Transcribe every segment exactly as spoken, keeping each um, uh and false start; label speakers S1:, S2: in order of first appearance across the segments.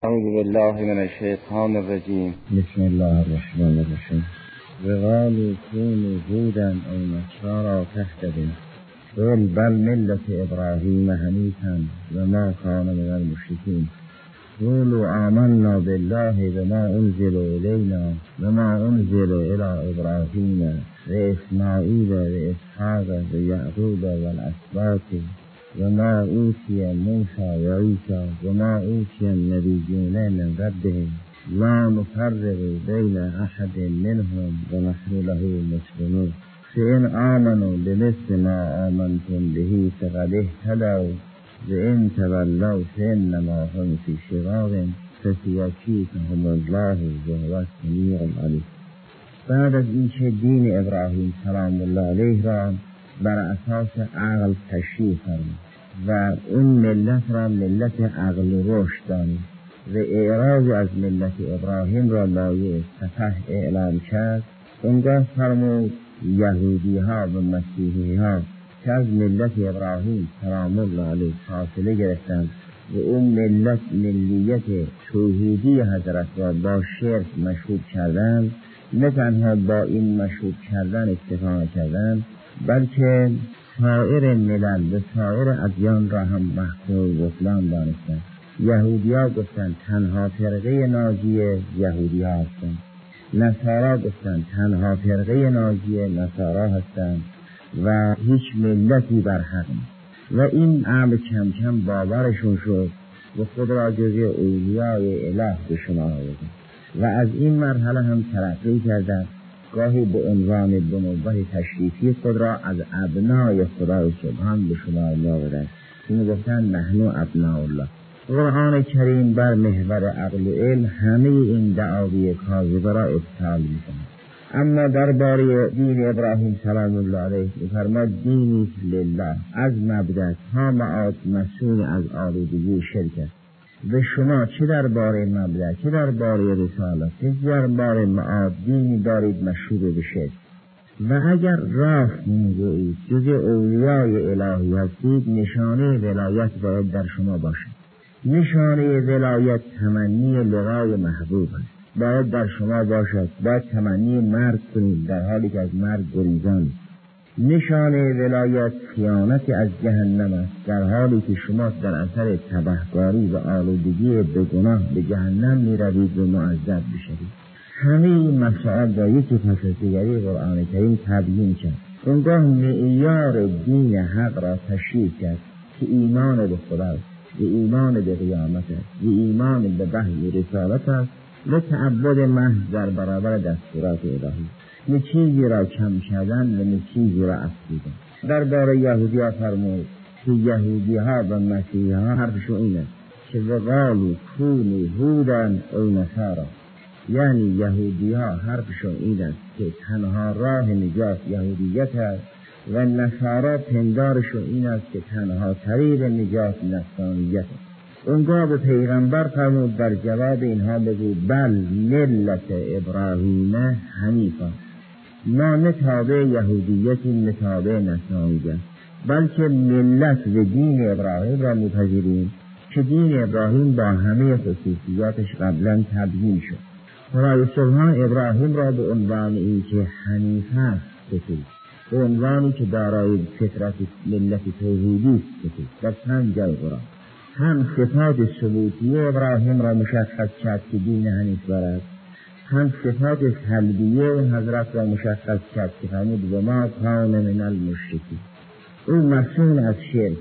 S1: اعوذ بالله من الشیطان الرجیم.
S2: بسم الله الرحمن الرحیم. وقالوا كونوا هودا او نصارى تهتدوا قل بل ملة ابراهیم حنیفا وما كان من المشرکین قولوا آمنا بالله وما انزل الینا وما انزل الی ابراهیم واسماعیل واسحاق ویعقوب والاسباط وما اوتی موسی و عیسی وما اوتی النبیون من ربهم لا نفرق بین احد منهم ونحن له مسلمون فإن آمنوا بمثل ما آمنتم به فقد اهتدوا وإن تولوا فإنما هم في شقاق فسيكفيكهم الله وهو السمیع العلیم. بعد از اینکه دین ابراهیم سلام الله علیه را بر اساس عقل تشریح فرمود و اون ملت را ملت عقل و رشد دانید و اعراض از ملت ابراهیم را لایه سفه اعلام کرد، اونگاه فرمود یهودی ها و مسیحی ها که از ملت ابراهیم سلام الله علیه فاصله گرفتند و اون ملت ملیت توحیدی حضرت را با شرک مشهود کردند، نه تنها با این مشهود کردن اکتفا نکردند بلکه سایر ملل و سایر ادیان را هم محکوم بطلان دانستند. یهودی ها گفتند تنها فرقه ناجی یهودی ها هستند، نصارا گفتند تنها فرقه ناجی نصارا هستند و هیچ ملتی بر حق نیست. و این امر کم کم باورشون شد و خود را جزء اولیای اله به شما آوردند و از این مرحله هم ترقی کردند، گاهی به عنوان بنوبه تشریفی خود را از ابنای خدای سبحان به شما می‌آورند. این گفتند نحن ابناء الله. قرآن کریم بر محور عقل و علم همه این دعاوی کاذبه را ابطال می‌کند. اما درباره دین ابراهیم سلام الله علیه می‌فرماید دینی لله از مبدأ تا معاد مسئول از آلودگی شرک است. و شما چه درباره مبدأ، چه درباره رسالت، چه درباره معاد دینی دارید مشهور به شرک. و اگر راست میگویید جز اولیای الهی هستید، نشانه ولایت باید در شما باشد. نشانه ولایت تمنی لقای محبوب است، باید در شما باشد. باید تمنی مرگ کنید در حالی که از مرگ گریزان. نشانه ولایت خیانت از جهنم است، در حالی که شما در اثر تبهکاری و آلودگی به گناه به جهنم می روید و معذب بشوید. همه این مسائل را یکی پس از دیگری قرآن کریم تبیین کرد. اونگاه معیار دین حق را تشریح کرد که ایمان به خدا است، و ایمان به قیامت است، و ایمان به وحی رسالت است و تعبد محض در برابر دستورات الهی. نه چیزی را کم کردن و نه چیزی را افزودن. درباره یهودی ها فرمود که یهودی ها و مسیحی ها حرفشون این است که وقالوا کونوا هودا او نصارا، یعنی یهودی ها حرفشون این است که تنها راه نجات یهودیت است و نصارا پندارشون این است که تنها طریق نجات نصرانیت است. اونگاه به پیغمبر فرمود در جواب اینها بگو بل ملت ابراهیم حنیفا، ما نه تابع یهودیتی نه تابع نصرانیت، بلکه ملت و دین ابراهیم را میپذیریم که دین ابراهیم با همه خصوصیاتش قبلا تبیین شد. خدای سبحان ابراهیم را به عنوان این که حنیف است ستود، به عنوانی که دارای فطرت ملت توحیدی ستود. در چند جای قرآن هم صفات ثبوتی ابراهیم را مشخص کرد که دین حنیف بارد، هم صفات سلبیه اون حضرت را مشخص کرد که فرمود و ما کان من المشرکین، او مسئول از شرک.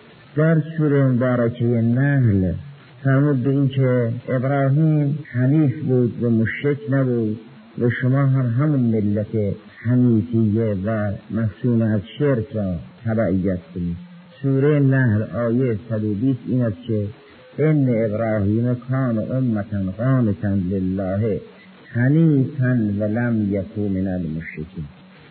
S2: در سوره مبارکه نحل فرمود به این که ابراهیم حنیف بود و مشرک نبود و شما هم همون ملت حنیفیه و مسئول از شرک را تبعیت کنید. سوره نحل آیه صد و بیست این است که ان ابراهیم کان امة قانتا لله حنیفا ولم یکن من المشرکین.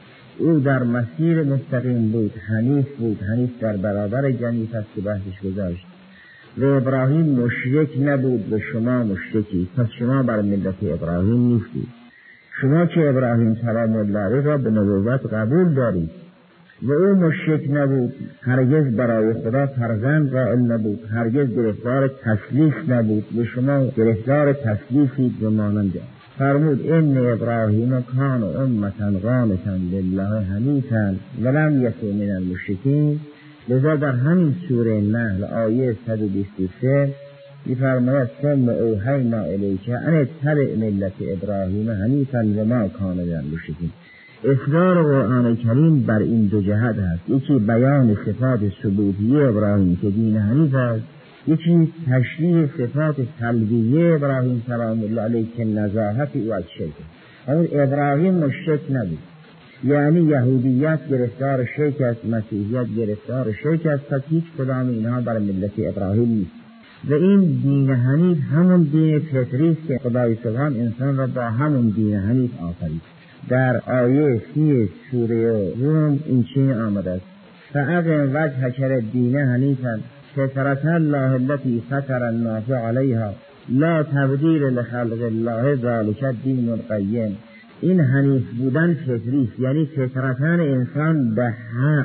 S2: او در مسیر مستقیم بود، حنیف بود. حنیف در برابر جنیف است که بحثش گذاشت. و ابراهیم مشرک نبود و شما مشرکی، پس شما بر ملت ابراهیم نیستید. شما که ابراهیم سلام الله علیه را به نبوت قبول دارید و او مشرک نبود، هرگز برای خدا فرزند قائل نبود، هرگز گرفتار تسلیس نبود و شما گرفتار تسلیسید و مانند. فرمود ان ابراهیم کان امة قانتا لله حنیفا ولم یکن من المشرکین. لذا در همین سوره نحل آیه صد و بیست و سه می‌فرماید ثم اوحینا الیک ان اتبع ملت ابراهیم حنیفا و ما کان من المشرکین. اصرار قرآن کریم بر این دو جهت است، یکی بیان صفات ثبوتیه ابراهیم که دین حنیف است، یکی تشریح صفات سلبیه ابراهیم سلام الله علیه که نزاهت او از شرک. اما ابراهیم مشرک نبود، یعنی یهودیت گرفتار شرک است، مسیحیت گرفتار شرک است، پس هیچ کدام اینها بر ملت ابراهیم نیست. و این دین حنیف همون دین فطری است که خدای سبحان انسان را با همون دین حنیف آفرید. در آیه سی سوره روم این چنین آمده است: فاقم وجهک للدین حنیفا فطرة الله التي فطر الناس عليها لا تبدیل لخلق الله ذلك الدین القیم. این حنیف بودن فطری است، یعنی فطرتاً انسان به حق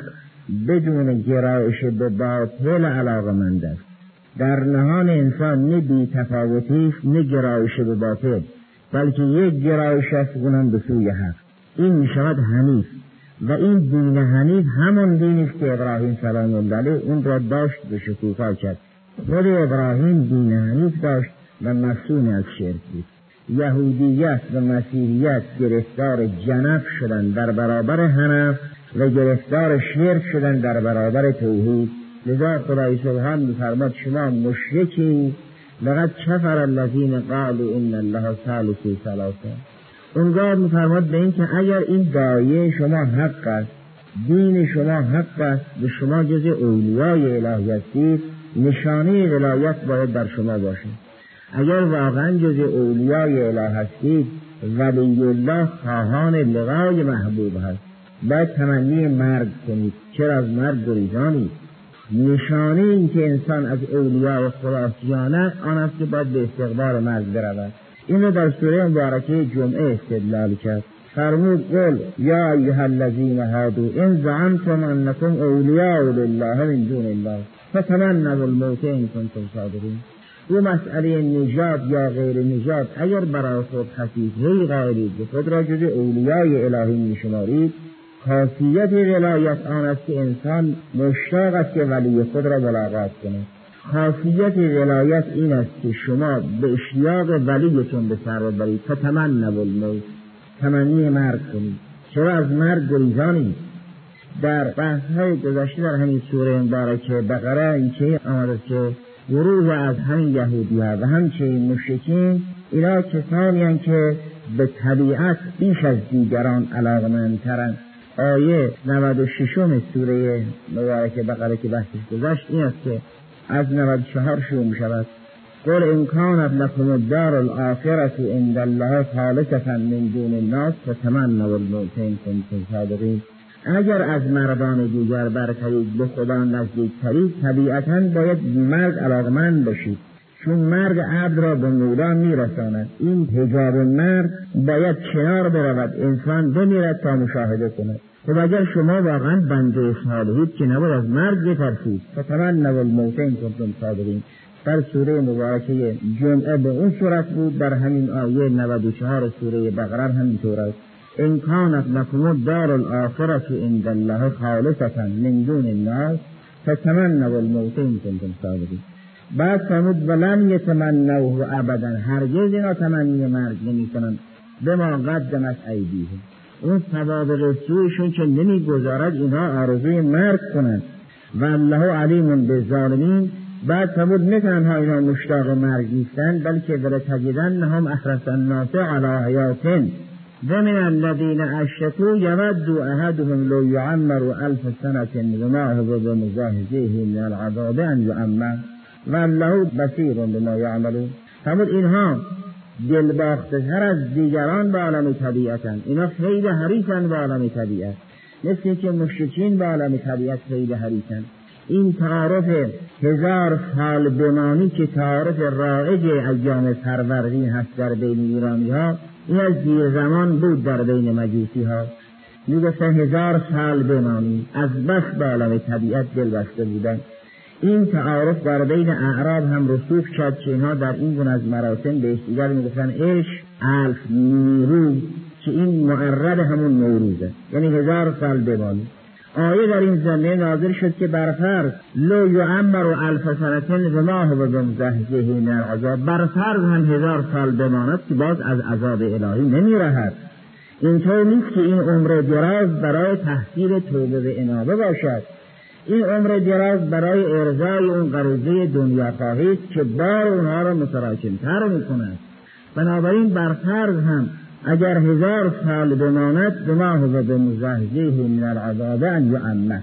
S2: بدون گرایش به باطل علاقه‌مند است. در نهان انسان نه بی تفاوتی است نه گرایش به باطل، بلکه یک گرایش است اونم به سوی حق. این می شود حنیف و این دین حنیف همون دینی است که ابراهیم سلام الله علیه اون را داشت و شکوفا کرد. خود ابراهیم دین حنیف داشت و مصون از شرک بود. یهودیت و مسیحیت گرفتار جنف شدن در برابر حنف و گرفتار شرک شدن در برابر توحید. لذا خدای سبحان می‌فرماد شما مشرکی، لقد کفر الذین قالوا ان الله ثالث ثلاثه. اونگاه می‌فرماد به این که اگر این دایه شما حق است، دین شما حق است و شما جز اولیای الهی هستید، نشانه ولایت باید در شما باشد. اگر واقعا جز اولیای اله هستید، ولی الله خواهان لقای محبوب هست، باید تمنی مرگ کنید. چرا از مرگ گریزانید؟ نشانه این که انسان از اولیاء خدا جانه آن است که باید به استقبال مرگ برود. این رو در سوره مبارکه جمعه استدلال کرد. فرمود قل یا ایها الذین هادوا ان زعمتم انکم اولیاء لله من دون الله فتمنوا الموت ان کنتم صادقین. او مسئله نجات یا غیر نجات اگر برای خود خصیصه‌ای قائلید و خود را جز اولیای الهی می‌شمارید، خاصیت ولایت آن است که انسان مشتاق است که ولی خود را ملاقات کند. خاصیت ولایت این است که شما به اشتیاق ولیتون به سر ببرید، فتمنوا الموت، تمنی مرگ کنید. چرا از مرگ گریزانید؟ در بحث‌های گذشته در همین سوره مبارکه بقره این چه آمده که گروه از همین یهودی ها و همچنین مشرکین اینا کسانی هستند که به طبیعت بیش از دیگران علاقه‌مندترند. آیه نود و شش سوره مبارکه بقره که بحثش گذشت این است که از نود و چهار شروع می شود: قل ان کانت لکم الدار الآخرة عند الله خالصة من دون الناس فتمنوا الموت ان کنتم صادقین. اگر از مردان دیگر برترید به خدا نزدیک ترید، طبیعتاً باید مرگ علاقمند باشید، چون مرگ عبد را به مولا میرساند. این حجاب مرگ باید کنار برود، انسان بمیرد تا مشاهده کند. خب اگر شما واقعا بنده صالحید که نباید از مرگ بترسید. فتمنوا الموت ان کنتم صادقین. در سوره مبارکه جمعه به اون صورت بود، در همین آیه نود و چهار سوره بقره همینطور است: ان کانت لکم الدار الآخرة عند الله خالصة من دون الناس فتمنوا الموت ان کنتم صادقین. بعد فرمود ولن یتمنوه ابدا، هرگز اینا تمنی مرگ نمی کنند، به ما قدمت ایدیهم، اون سوابق سویشون که نمی گذارد اینها آرزوی مرگ کنند. و الله علیم بالظالمین. بعد فرمود نه تنها اینا مشتاق مرگ نیستند، بلکه ولتجدنهم احرص الناس علی حیاة و من الذین اشرکوا یود احدهم لو یعمر الف سنة و ما هو بمزاحزحه من العذاب ان یعمر و الله بصیر بما یعملون. فرمود اینها دلباخته تر از دیگران به عالم طبیعتن، اینا خیلی حریصن به عالم طبیعت، مثل که مشرکین به عالم طبیعت خیلی حریصن. این تعارف هزار سال بمانی که تعارف رایج ایام فروردین هست در بین ایرانی ها، این از دیر زمان بود در بین مجوسی ها. میگفتن هزار سال بمانیم، از بس به عالم طبیعت دل بسته بودن. این تعارف در بین اعراب هم رسوخ شد که اینها در این گونه از مراسم به یکدیگر میگفتن عشق الف نیروز، که این معرب همون نوروزه، یعنی هزار سال بمانیم. آیه در این زمینه نازل شد که برفرض لو یعمر الف سنة وما هو بمزحزحه من العذاب، برفرض هم هزار سال بماند که باز از عذاب الهی نمیرهد. اینطور نیست که این عمر دراز برای تحصیل توبه و انابه باشد. این عمر دراز برای ارضای اون غریزه دنیا خواهی که بار اونها را متراکم‌تر می‌کند. بنابراین برفرض هم اگر هزار سال بماند بما هو بمزحزحه من العذاب ان یعمر.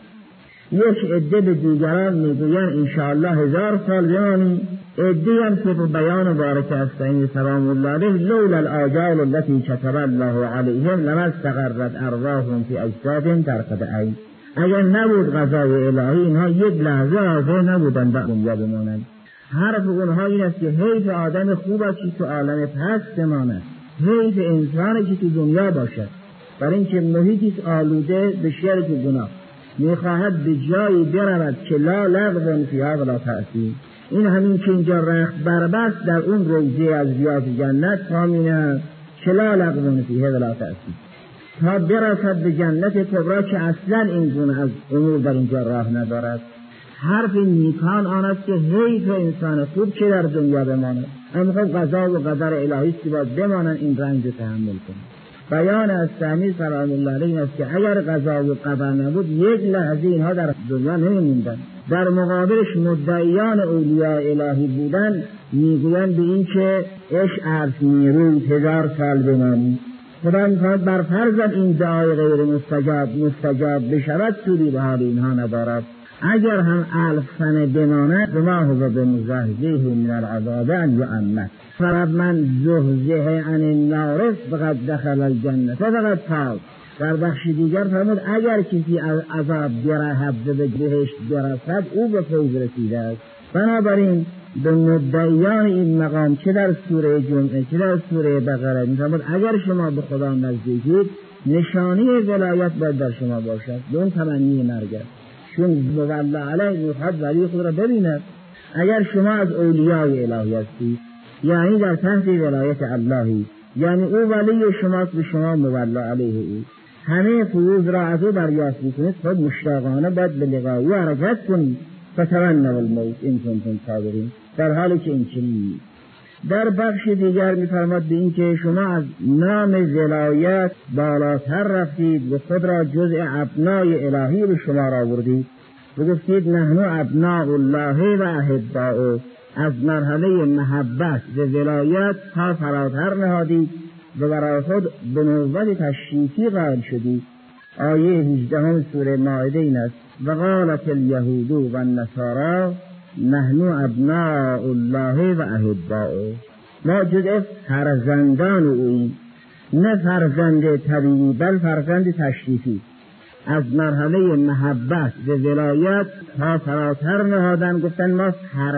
S2: یک عده به دیگران میگویند انشاءالله هزار سال بمانیم، عده هم که بیان بارک استعین سلام الله علیه لولا الاجال التي كتب الله علیهم لما استقرت ارواحهم فی اجساد ترقد عین. اگر نبود قضای الهی اینها یک لحظه حاضر نبودن به دنیا بمانند. حرف اونها این است که حیف آدم خوب است که تو عالم پست بماند، حیف انسانی که تو دنیا باشد، برای اینکه محیطی آلوده به شرک و گناه میخواهد به جایی برود که لا لغو فیها ولا تأثیم. این همین که اینجا رخت بربست در اون روضه از ریاض جنت پامینه که لا لغو فیها ولا تأثیم، تا برسد به جنت کبرا که اصلا این گونه از امور در اینجا راه ندارد. حرف نیکان آن است که حیف انسان خوب که در دنیا بماند، اما قضا و قدر الهی است که باید بمانند این رنج تحمل کنند. بیان از تعمیر سلام الله علیه است که اگر قضا و قدر نبود یک لحظه اینها در دنیا نمی‌موندند. در مقابلش مدعیان اولیاء الهی بودن میگویند به این که اش عرض نیروی هزار سال بمانید. خدا می‌خواهد بر فرض این دعای غیر مستجاب مستجاب بشود سودی به حال اینها ندارد. اگر هم الف سنه بماند بما هو بمزحزحه من العذاب ان یعمر فمن زحزح عن النار فقد دخل الجنة فقد فاز. در بخش دیگر فرمود اگر کسی از عذاب برهد و به بهشت برسد او به فوز رسیده است. بنابراین به مدعیان این مقام چه در سوره جمعه چه در سوره بقره می‌فرماد اگر شما به خدا نزدیکید نشانی ولایت باید در شما باشد، به اون تمنی مرگ است. چون مولا علیه میخواد ولی خود را ببیند. اگر شما از اولیای الهی هستید یعنی در تحت ولایت اللهی، یعنی او ولی شماست به شما مولا علیه او، همه فیوز را از او دریافت میکنید، خود مشتاقانه باید به لقای او حرکت کنید. فتمنوا الموت ان کنتم صادقین، در حالی که این چنین. در بخش دیگر میفرماد به این که شما از نام ولایت بالاتر رفتید و خود را جزء ابنای الهی به شما را آوردید و گفتید نحن ابناء الله و احباؤه. از مرحله محبت و ولایت تا فراتر نهادید و برای خود به نوبت تشریفی قائل شدید. آیه هجدهم سوره مائده این است و قالت الیهود و النصارى نحن ابناء الله و احباؤه. ما جزء فرزندان اوییم، نه فرزند طبیعی بل فرزند تشریفی. از مرحله محبت و ولایت تا فراتر نهادن گفتن ما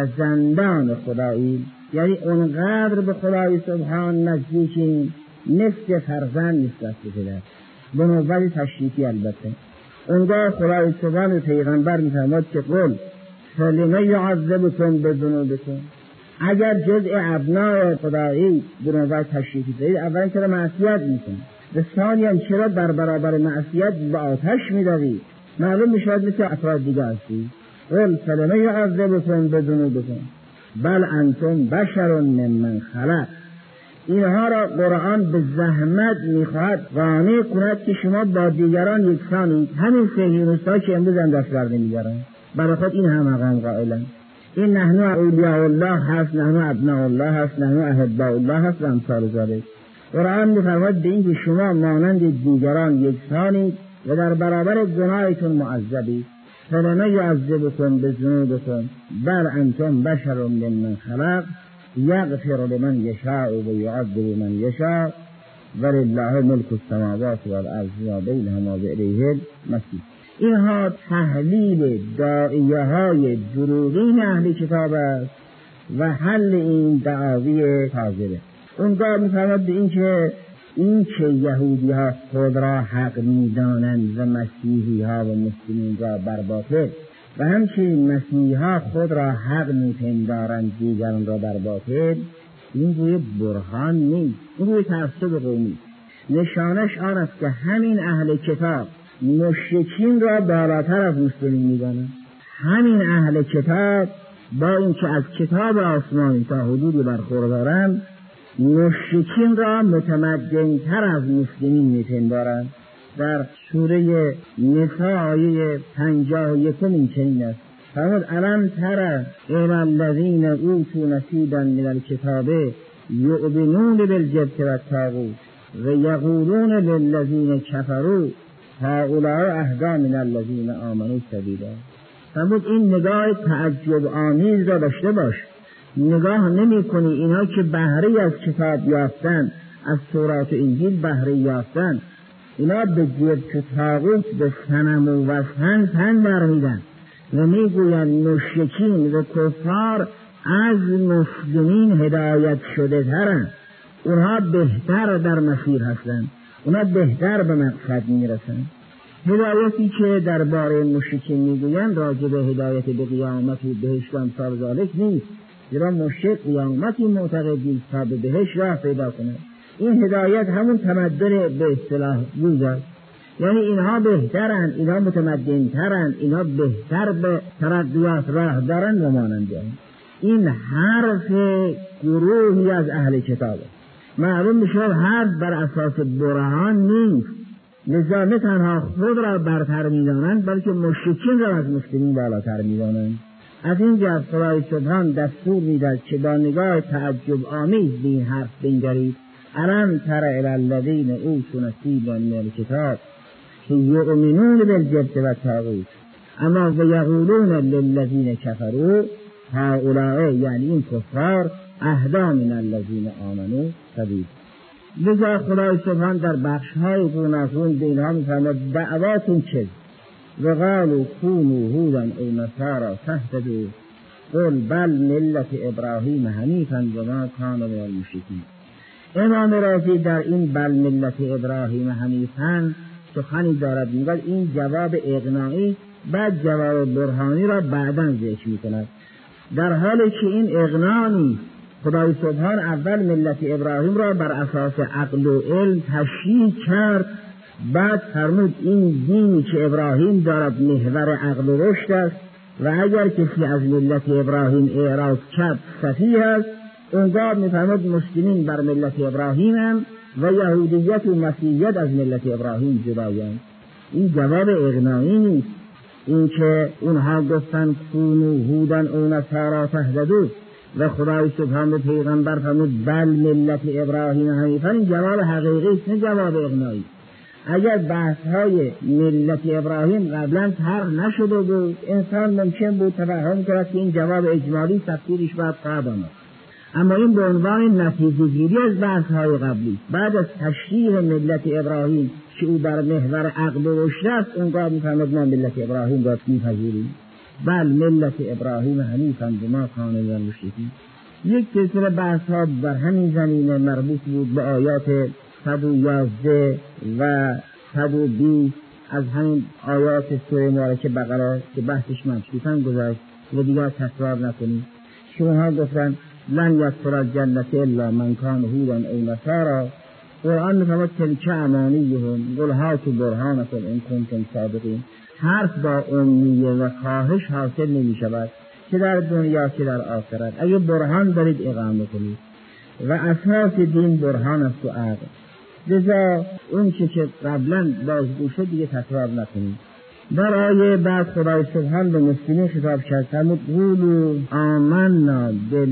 S2: فرزندان خداییم، یعنی اونقدر به خدای سبحان نزدیکیم نصف فرزند نسبت بده به نوبت تشریفی. البته اونجا خدای سبحان و پیغمبر میفرماد که قل فلم یعذبکم بذنوبکم، اگر جزء ابناء خدایی به نوبت تشریفی دارید اولا چرا معصیت میکنید، و ثانیاً چرا در برابر معصیت به آتش میدوید؟ معلوم میشود مثل افراد دیگه هستید. قل فلم یعذبکم بذنوبکم بل انتم بشر ممن خلق. اینها را قرآن به زحمت میخواهد قانع کند که شما با دیگران یکسانید. همین صهیونیست‌ها که امروز هم دست برده میگیرن برای خود این هم مقام قائلن. این نحن اولیاء الله هست، نحن ابناء الله هست، نحن احباء الله هست و امثال ذلک. قرآن میفرماید به این که شما مانند دیگران یکسانید و در برابر گناهتون معذبید. فلم یعذبکم بذنوبکم بل انتم بشر ممن خلق یغفر لمن یشاء و یعذب من یشاء ولله ملک السماوات والارض و بینهما و الیه المصیر. اینها تحلیل داعیه های دروغین اهل کتاب است و حل این دعاوی کاذبه. اونجا میفرماد به این که این که یهودی ها خود را حق می‌دانند و مسیحی ها و مسلمین را بر باطل و همچنین مسیحی ها خود را حق می‌پندارند دیگران را بر باطل، این روی برهان نیست، این روی تعصب قومی. نشانش آن است که همین اهل کتاب مشرکین را بالاتر از مسلمین می‌دانند. همین اهل کتاب با اینکه از کتاب آسمانی تا حدودی برخوردارند، مشرکین را متمدن‌تر از مسلمین می‌پندارند. در سوره نساء آیه پنجاه و یکم این چنین است: فرمود الم تر الی الذین اوتوا نصیبا من الکتاب یؤمنون بالجبت والطاغوت و یقولون للذین کفروا هؤلاء اهدی من الذین آمنوا سبیلا. فرمود این نگاه تعجب آمیز را داشته باش. نگاه نمی کنی اینا که بهره از کتاب یافتن، از تورات و انجیل بهره یافتن، اینا به جبت و طاغوت، به صنم و وثن تن برمیدن و میگویند مشرکین و کفار از مسلمین هدایت شده ترند، اونها بهتر در مسیر هستند، اونها بهتر به مقصد میرسند. هدایتی که درباره مشرکین میگویند راجع به هدایت به قیامت و بهشت و امثال ذالک نیست، زیرا مشرک قیامتی معتقد نیست تا به بهشت راه پیدا کند. این هدایت همون تمدن به اصطلاح یوزد، یعنی اینها بهترن، اینها متمدن‌ترن، اینها بهتر به ترقیات راه دارن و مانند این حرف گروهی از اهل کتاب. معلوم میشه حرف بر اساس برهان نیست، لذا نه تنها خود را برتر میدانند بلکه مشرکین را از مسلمین بالاتر میدانند. از این جهت خدای سبحان دستور میدهد که با نگاه تعجب آمیز به این حرف بنگرید: الم تر الی الذین اوتوا نصیبا من الکتاب یؤمنون بالجبت والطاغوت اما و یقولون للذین کفروا هؤلاء، یعنی این کفار، اهدی من الذین آمنوا سبیلا. لذا خدای سبحان در بخش‌های گوناگون به اینها می‌فرماید دعواتون چه؟ و قالوا کونوا هودا او نصارا تهتدوا قل بل ملت ابراهیم حنیفا و ما کان من المشرکین. امام رازی در این بل ملت ابراهیم حنیفا سخنی دارد، میگوید این جواب اقناعی، بعد جواب برهانی را بعداً ذکر می‌کند. در حالی که این اقناع نیست، خدای سبحان اول ملت ابراهیم را بر اساس عقل و علم تشریح کرد، بعد فرمود این دینی که ابراهیم دارد محور عقل و رشد است و اگر کسی از ملت ابراهیم اعراض کرد سفیه است. اونگاه میفرمود مسلمین بر ملت ابراهیم هم و یهودیت و مسیحیت از ملت ابراهیم جدایند. این جواب اقناعی نیست. این که اونها گفتن کونوا هودا او نصارا تهتدوا و خدای سبحان به پیغمبر فرمود بل ملت ابراهیم حنیفا، این جواب حقیقی است، نه جواب اقناعی. اگر بحث‌های ملت ابراهیم قبلا طرح نشده بود، انسان ممکن بود توهم کند که این جواب اجمالی تفسیرش باید خواهد آمد. اما این به عنوان نتیجه گیری از بحث‌های قبلی بعد از تشریح ملت ابراهیم که او در محور عقل و رشد است، اونگاه می‌فرماید ما ملت ابراهیم را می‌پذیریم. بل ملت ابراهیم حنیفا و ما کان من المشرکین. یک سلسله بحث‌ها بر همین زمینه مربوط بود به آیات صد و یازده و صد و بیست از همین آیات سوره مبارکه بقره که بحثش مبسوطاً گذشت و دیگر تکرار نکنیم. شما گفتن لن یدخل الجنة الا من کان هودا او نصارا. قرآن می‌فرماید تلک امانیهم قل هاتوا برهانکم ان کنتم صادقین. حرف با امیه و خواهش حاصل نمی‌شود، چه در دنیا چه در آخرت. اگه برهان دارید اقامه کنید و اساس دین برهان است و عقل. لذا اون چه که قبلا بازگو شد دیگه تکرار نکنید. در آیه بعد خدای سبحان به مسلمین خطاب کرد: قولوا آمنا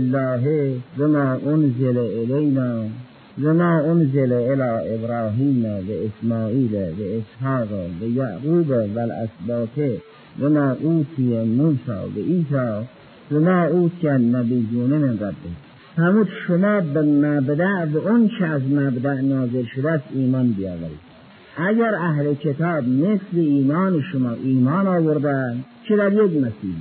S2: بالله و ما انزل الینا و ما انزل الی ابراهیم و اسماعیل و اسحاق و یعقوب و الاسباط و ما اوتی موسی و عیسی و ما اوتی النبیون من ربهم. فرمود شما به مبدأ و اون چه از مبدأ نازل شده است ایمان بیاورید. اگر اهل کتاب مثل ایمان شما ایمان آوردن که در یک مسیح،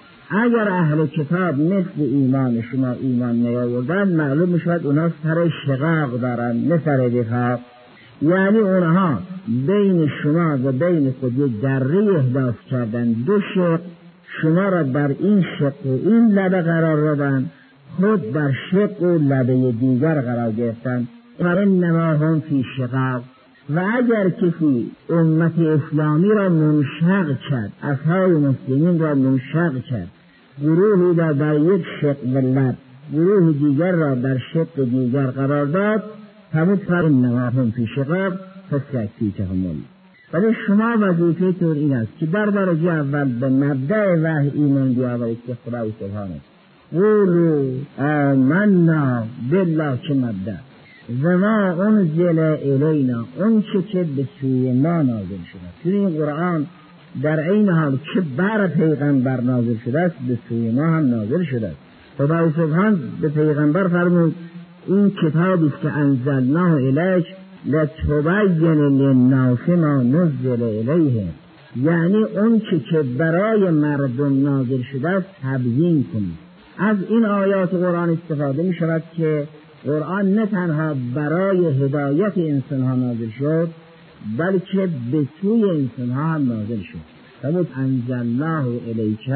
S2: اگر اهل کتاب مثل ایمان شما ایمان نیاوردن، معلوم میشود اونا سر شقاق دارن نه سر وفاق. یعنی اونها بین شما و بین خود یک دره احداث کردن، دو شق، شما را در این شق و این لبه قرار دادن، خود در شق و لبه دیگر قرار گرفتن. انما هم فی شقاق. و اگر کسی امت اسلامی را منشق کرد، اصحاب مسلمین را منشق کرد، گروهی را در یک شق و لب، گروه دیگر را در شق دیگر قرار داد، همون انما هم فی شقاق فسیکفیکهم الله. ولی شما وظیفه‌تون این است که در درجه اول به مبدأ وحی ایمان بیاورید که خدا سبحانه قولوا آمنا بالله که مبدأ و ما انزل الینا، اون چه که به سوی ما نازل شده. توی این قرآن در این حال که بر پیغمبر نازل شده است، به سوی ما هم نازل شده است. خدا سبحانه به پیغمبر فرمود این کتابی که انزلناه الیک لتبین للناس ما نزل الیهم، یعنی اون چه که برای مردم نازل شده است تبیین کنید. از این آیات قرآن استفاده می شود که قرآن نه تنها برای هدایت انسان ها نازل شد، بلکه به سوی انسان ها هم نازل شد. فرمود انزلناه الیک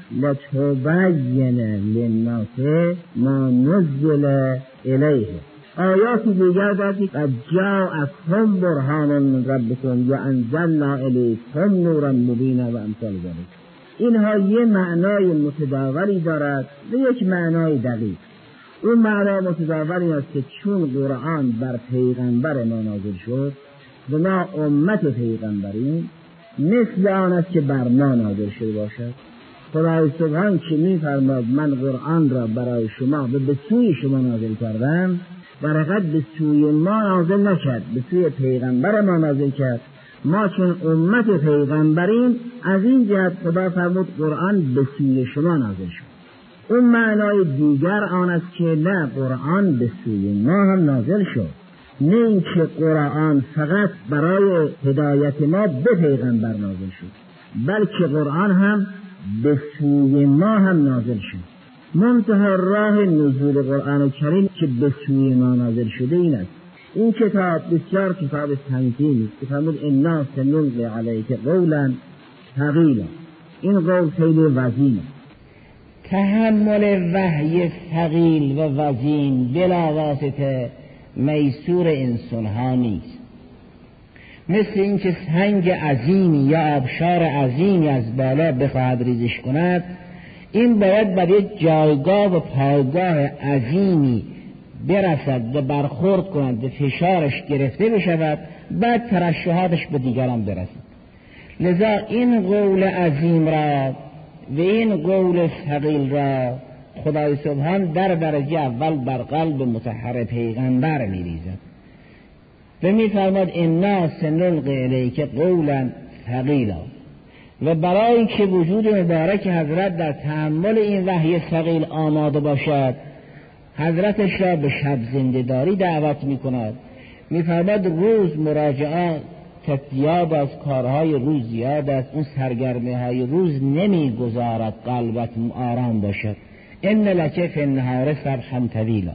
S2: لتبین للناس ما نزل الیهم. آیات دیگر دارد قد جاءکم برهان من ربکم و انزلنا الیکم نورا مبینا و امثال ذلک. اینها یه معنای متداولی دارد و یک معنای دقیق. اون معنای متداولی است که چون قرآن بر پیغمبر ما نازل شد و ما امت پیغمبریم، مثل آن است که بر ما نازل شده باشد. خدای سبحان که می فرماد من قرآن را برای شما و به سوی شما نازل کردم، در حقیقت به سوی ما نازل نکرد، به سوی پیغمبر ما نازل کرد. ما چون امت پیغمبریم، از این جهت خدا فرمود قرآن به سوی شما نازل شد. اون معنای دیگر آن است که نه، قرآن به سوی ما هم نازل شد، نه اینکه قرآن فقط برای هدایت ما به پیغمبر نازل شد، بلکه قرآن هم به سوی ما هم نازل شد. منتهی راه نزول قرآن کریم که به سوی ما نازل شده این است. این کتاب بسیار کتاب سنگینی است که فرمود انا سنلقی علیک قولا ثقیلا. این قول خیلی وزینه. تحمل وحی ثقیل و وزین بلا واسطه میسور انسان ها نیست. مثل اینکه سنگ عظیمی یا آبشار عظیمی از بالا بخواهد ریزش کند، این باید بر یک جایگاه و پایگاه عظیمی برسد و برخورد کند و فشارش گرفته بشود، بعد ترشحاتش به دیگران برسد. لذا این قول عظیم را و این قول ثقیل را خدای سبحان در درجه اول بر قلب مطهر پیغمبر می ریزد و می فرماد انا سنلقی الیک قولا ثقیلا. و برای که وجود مبارک حضرت در تحمل این وحی ثقیل آماده باشد، حضرتش را به شب زنده‌داری دعوت می کند. می فرماد روز مراجعات زیاد از کارهای روز زیاد است، اون سرگرمی های روز نمی گذارد قلبت آرام باشد. ان لک فی النهار سبحا طویلا.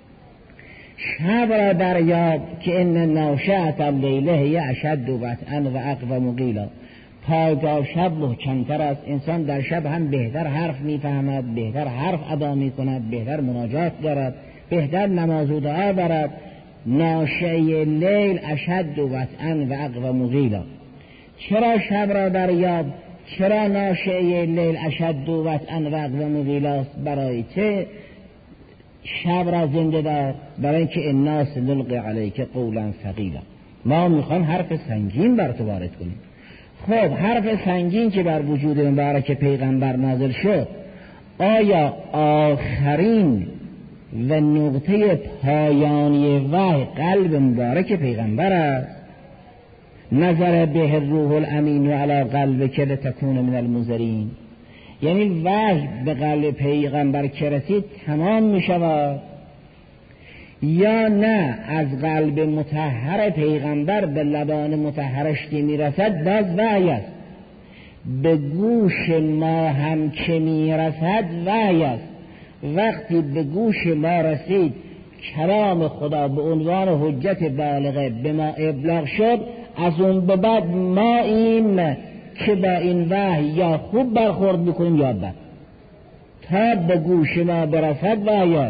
S2: شب را دریاب که ان ناشئة اللیل هی اشد وطئا و اقوم قیلا. پایگاه شب محکمتر است. انسان در شب هم بهتر حرف میفهمد، بهتر حرف ادا میکند، بهتر مناجات دارد، بهتر نماز و دعا دارد. ناشئه لیل اشد وطئا و اقوم قیلا. چرا شب را دریاب؟ چرا ناشئه لیل اشد وطئا و اقوم قیلا؟ برای چه شب را زنده دار؟ برای اینکه انا سنلقی علیک قولا ثقیلا. ما میخوام حرف سنگین بر تو وارد کنیم. خب حرف سنگین که بر وجود مبارک پیغمبر نازل شد، آیا آخرین و نقطه پایانی وحی قلب مبارک پیغمبر است؟ نظر به الروح الامین و علی قلبک لتکون من المنذرین. یعنی وحی به قلب پیغمبر که رسید تمام می شود، یا نه از قلب مطهر پیغمبر به لبان مطهرش که می رسد باز وحی است. به گوش ما هم که می رسد وحی است. وقتی به گوش ما رسید
S3: کلام خدا به عنوان حجت بالغه به ما ابلاغ شد، از اون به بعد ما این که با این وحی یا خوب برخورد میکنیم یا بد، تا به گوش ما برسد وحی.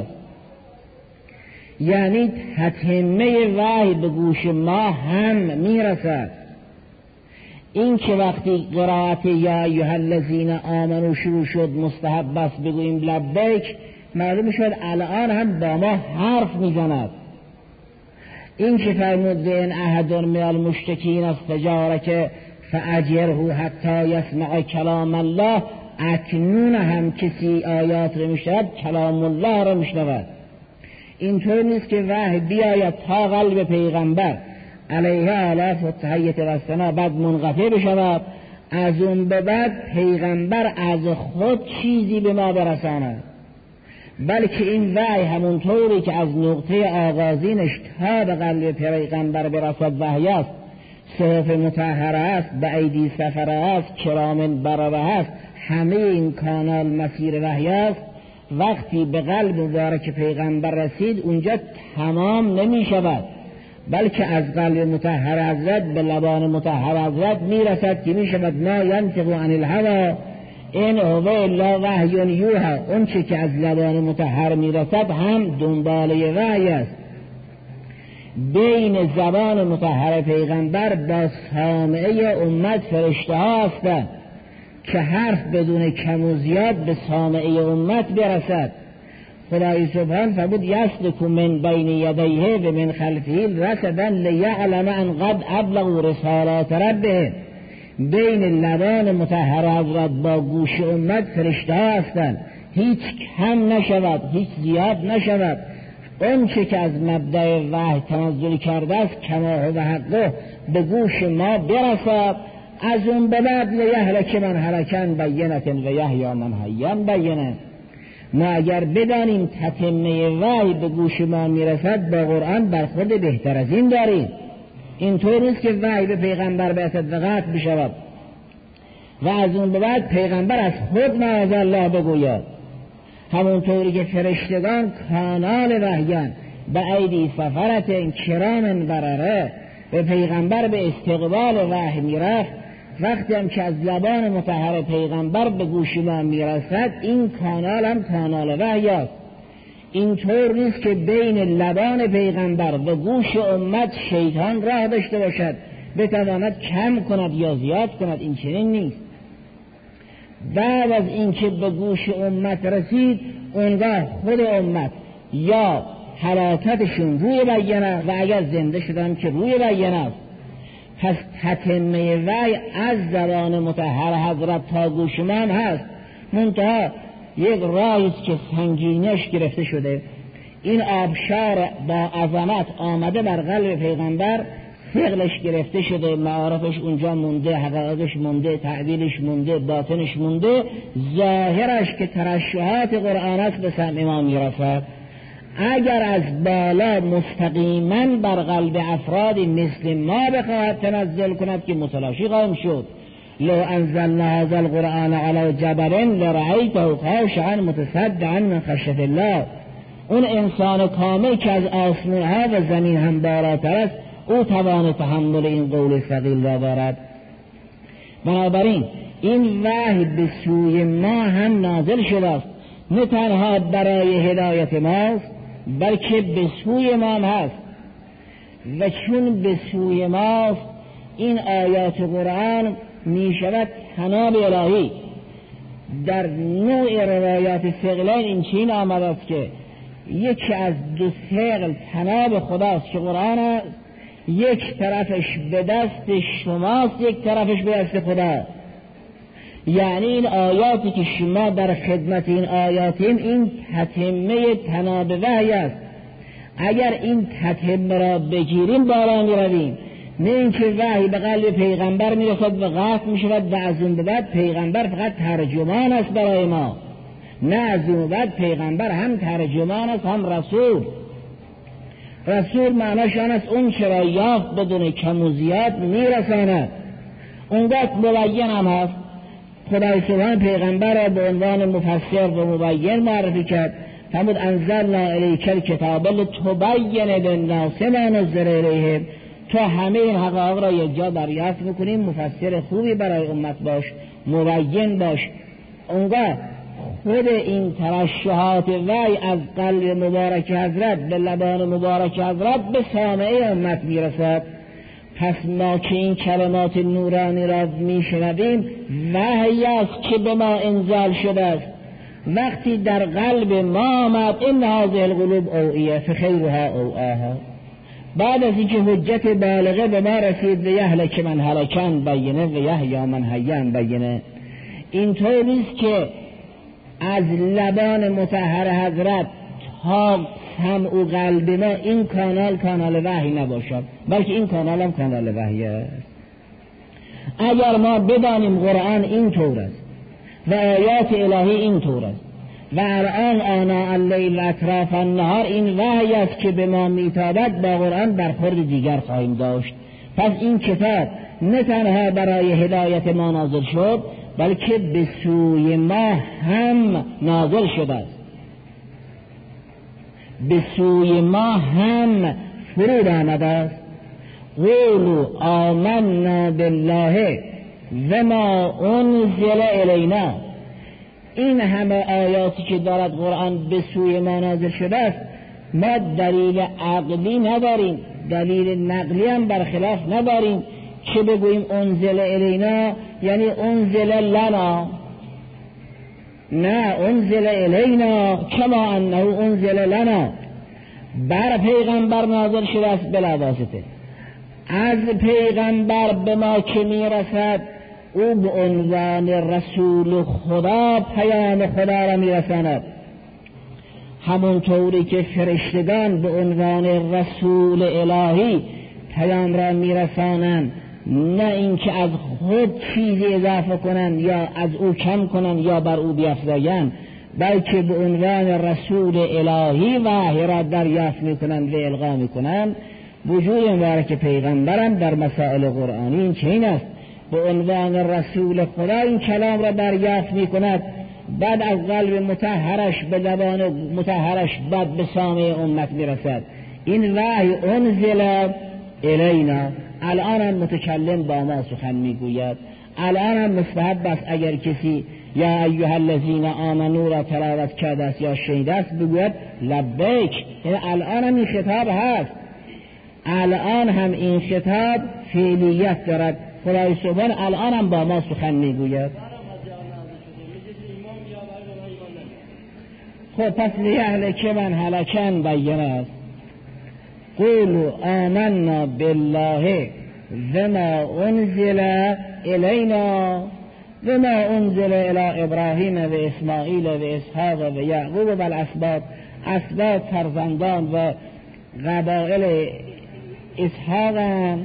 S3: یعنی تتمه وحی به گوش ما هم میرسد. این که وقتی قرائت یا ایها الذین آمنوا شروع شد مستحب است بگوییم لبیک، معلوم شد الان هم با ما حرف میزند. این که فرمود ان احد من المشرکین استجارک فاجره حتی یسمع کلام الله، اکنون هم کسی آیات رو میشنود کلام الله رو میشنود. اینطور نیست که وحی بیاید تا قلب پیغمبر علیه آلاف و تحییت و سنا بعد منقطع بشود، از اون به بعد پیغمبر از خود چیزی به ما برساند، بلکه این وحی همونطوری که از نقطه آغازینش تا به قلب پیغمبر برسد وحی است. صحف مطهره است، به ایدی سفره است، کرام برره است، همه این کانال مسیر وحی است. وقتی به قلب مبارک پیغمبر رسید اونجا تمام نمی شود، بلکه از قلب مطهر حضرت به لبان مطهر حضرت می رسد که می شود ما ینطق عن الهوی این هو الا وحی یوحی. اون چه که از لبان مطهر می رسد هم دنباله وحی است. بین زبان مطهر پیغمبر با سامعه امت فرشته ها هستند که حرف بدون کم و زیاد به سامعه امت برسد. خدای سبحان فرمود یسلک من بین یدیه و من خلفه رصدا لیعلم ان قد ابلغوا رسالات ربهم. بین لبان مطهر حضرت با گوش امت فرشته ها هستند، هیچ کم نشود هیچ زیاد نشود. اون چه که از مبدأ وحی تنزل کرده است کما هو حقه به گوش ما برسد. از اون به بعد لیهلک من هلکن بینة و یحیی من حیا بینة. ما اگر بدانیم تتمه وحی به گوش ما میرسد با قرآن برخورد بهتر از این داریم. اینطور نیست که وحی به پیغمبر برسد و قطع بشود و از اون به بعد پیغمبر از خود معاذ الله بگوید. همونطوری که فرشتگان کانال وحیان به ایدی سفرت کرام برره به پیغمبر به استقبال وحی میرفت، وقتی هم که از زبان مطهر پیغمبر به گوش ما میرسد این کانال هم کانال وحی است. اینطور نیست که بین لبان پیغمبر و گوش امت شیطان راه داشته باشد بتواند کم کند یا زیاد کند، این چنین نیست. بعد از اینکه به گوش امت رسید اونگاه خود امت یا حلاکتشون روی بیانه و اگر زنده شدن که روی بیانه است. پس تتمه وحی از زبان مطهر حضرت تا گوش من هست، منتها یک راهی است که سنگینش گرفته شده. این آبشار با عظمت آمده بر قلب پیغمبر، ثقلش گرفته شده، معارفش اونجا مونده، حقایقش مونده، تعبیرش مونده، باطنش مونده، ظاهرش که ترشحات قرآن است به سمع ما میرسد. اگر از بالا مستقیما بر قلب افرادی مثل ما بخواهد تنزل کند که متلاشی قائم شد. لو انزلنا هذا القرآن على جبل لرأيته خاشعا متصدعا من خشیة الله. اون انسان کامل که از آسمان ها و زمین هم بالاتر است، او توان تحمل این قول ثقیل را دارد. بنابراین این وحی به سوی ما هم نازل شده است، نه تنها برای هدایت ماست بلکه به سوی ما هم هست. و چون به سوی ماست این آیات قرآن می شود تناب الهی. در نوع روایات ثقلین این چین آمده است که یکی از دو ثقل تناب خداست که قرآن است، یک طرفش به دست شماست یک طرفش به دست خدا. یعنی این آیاتی که شما در خدمت این آیاتیم این تتمه تناب وحی است. اگر این تتمه را بگیریم بالا می رویم، نه اینکه وحی به قلب پیغمبر می رسد و قطع می شود و از اون به بعد پیغمبر فقط ترجمان است برای ما. نه، از اون بعد پیغمبر هم ترجمان است هم رسول. رسول معناش آن است اون چرا یافت بدون کم و زیاد میرساند. اونگاه مبین هم هست. خدای سبحان پیغمبر را به عنوان مفسر و مبین معرفی کرد فرمود انزلنا الیک الکتاب لتبین للناس ما نزل الیهم، تو همه این حقایق را یک جا دریافت میکنیم، مفسر خوبی برای امت باش، مبین باش. اونگاه خود این ترشحات وحی از قلب مبارک حضرت به لبان مبارک حضرت به سامعه امت میرسد. پس ما که این کلمات نورانی را میشنویم وحی است که به ما انزال شده است. وقتی در قلب ما آمد این هذه القلوب اوعیه فخیرها اوعاها، بعد از اینکه حجت بالغه به ما رسید و یهلک من هلکن بینه و یحیی من حیان بینه، اینطور نیست که از لبان مطهر حضرت تا سمع و قلب ما این کانال کانال وحی نباشد، بلکه این کانال هم کانال وحی است. اگر ما بدانیم قرآن این طور است و آیات الهی این طور است و الان آناء اللیل اطراف النهار این وحی است که به ما میتابد، با قرآن برخورد دیگر خواهیم داشت. پس این کتاب نه تنها برای هدایت ما نازل شد بلکه به سوی ما هم نازل شده است، به سوی ما هم فرود آمده است. قولوا آمنا بالله و ما انزل الینا، این همه آیاتی که دارد قرآن به سوی ما نازل شده است، ما دلیل عقلی نداریم، دلیل نقلی هم برخلاف نداریم که بگوییم انزل الینا یعنی انزل لنا، نه انزل الینا کما انه انزل لنا، بر پیغمبر نازل شده است بلا واسطه. از پیغمبر به ما که میرسد او به عنوان رسول خدا پیام خدا را میرساند، همونطوری که فرشتگان به عنوان رسول الهی پیام را میرسانند، نه اینکه از خود چیزی اضافه کنند یا از او کم کنند یا بر او بیفزایند، بلکه به عنوان رسول الهی وحی را دریافت میکنند و القا میکنند. وجود مبارک پیغمبرم در مسائل قرآنی این چنین است، به عنوان رسول خدا این کلام را دریافت میکند، بعد از قلب مطهرش به زبان مطهرش بعد به سامع امت میرسد. این وحی انزل الینا، الان هم متکلم با ما سخن میگوید، الان هم مستحب است اگر کسی یا ایها الذین آمنوا را تلاوت کرده است یا شنیده است بگوید لبیک، یعنی الان هم این خطاب هست، الان هم این خطاب فعلیت دارد. خدای سبحان الان هم با ما سخن میگوید. خب پس لیهلک من هلکن بینه است. قولوا آمنا بالله و ما انزل الینا و ما انزل الی ابراهیم و اسماعیل و اسحاق و یعقوب و الاسباط، اسباط فرزندان و قبایل اسحاق هم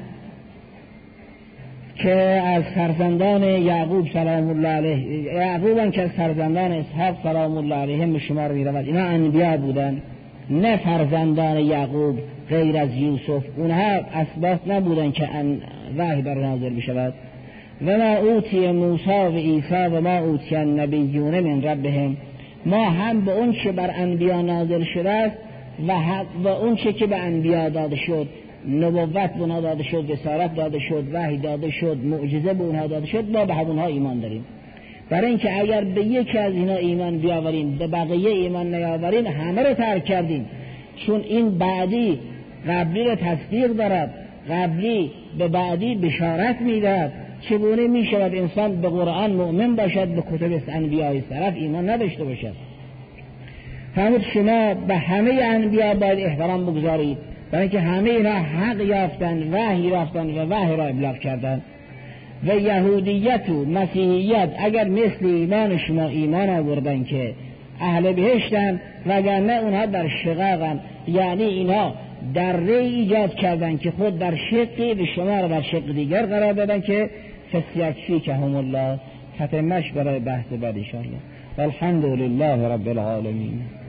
S3: که از فرزندان یعقوب سلام الله علیه، یعقوب هم که از فرزندان اسحاق سلام الله علیهم به شمار می رود. اینا انبیا بودن، نه فرزندان یعقوب غیر از یوسف، اونها اسباط نبودن که وحی بر نازل بشود. و ما اوتی موسی و عیسی و ما اوتی النبیون من ربهم، ما هم به اون چه بر انبیا نازل شده است و و اون چه که به انبیا داده شد، نبوت به اونها داده شد، بشارت داده شد، وحی داده شد، معجزه به اونها داده شد، ما به همونها ایمان داریم. برای اینکه اگر به یکی از اینا ایمان بیاوریم به بقیه ایمان نیاوریم همه رو ترک کردیم، چون این بعدی قبلی رو تصدیق دارد، قبلی به بعدی بشارت میدهد. چگونه می شود انسان به قرآن مؤمن باشد به کتب انبیای سلف ایمان نداشته باشد؟ فرمود شما به همه انبیا باید احترام بگذارید، برای اینکه همه اینا حق یافتن، وحی یافتن و وحی را ابلاغ کردن. و یهودیت و مسیحیت اگر مثل ایمان شما ایمان آوردن که اهل بهشتن، وگرنه اونها در شقاقن، یعنی اینا در ری ایجاد کردن که خود در شقی به شما را در شق دیگر قرار دادن که فسیکفیکهم الله. ختمش برای بحث بعد ان شاء الله. والحمد لله رب العالمین.